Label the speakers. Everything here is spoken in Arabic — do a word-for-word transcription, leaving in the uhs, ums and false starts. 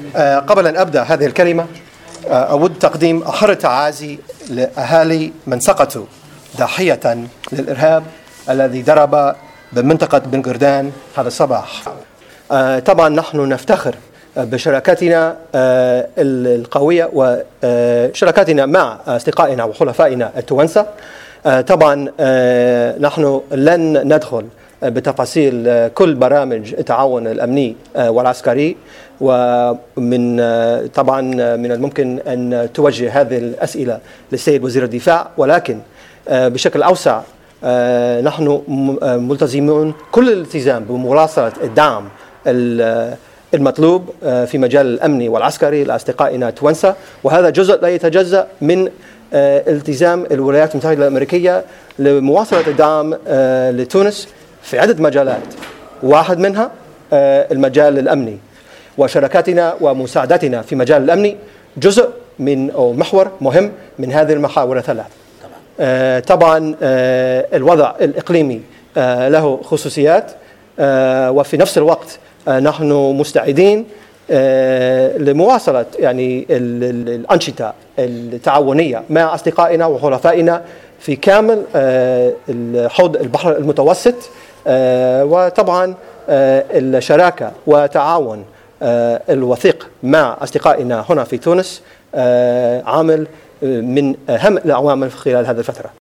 Speaker 1: قبل أن أبدأ هذه الكلمة أود تقديم أحر تعازي لأهالي من سقطوا ضحية للإرهاب الذي ضرب بمنطقة بن جردان هذا الصباح. طبعا نحن نفتخر بشراكتنا القوية وشراكتنا مع أصدقائنا وحلفائنا التوانسة. طبعا نحن لن ندخل بتفاصيل كل برامج التعاون الأمني والعسكري، ومن طبعا من الممكن أن توجه هذه الأسئلة للسيد وزير الدفاع، ولكن بشكل أوسع نحن ملتزمون كل الالتزام بمواصلة الدعم المطلوب في مجال الأمني والعسكري لأصدقائنا التوانسة، وهذا جزء لا يتجزأ من التزام الولايات المتحدة الأمريكية لمواصلة الدعم لتونس في عدة مجالات، واحد منها المجال الأمني، وشراكاتنا ومساعدتنا في مجال الأمني جزء من أو محور مهم من هذه المحاور الثلاث. طبعا الوضع الإقليمي له خصوصيات، وفي نفس الوقت نحن مستعدين لمواصلة يعني الأنشطة التعاونية مع أصدقائنا وحلفائنا في كامل حوض البحر المتوسط، وطبعا الشراكة وتعاون الوثيق مع أصدقائنا هنا في تونس عامل من أهم العوامل خلال هذه الفترة.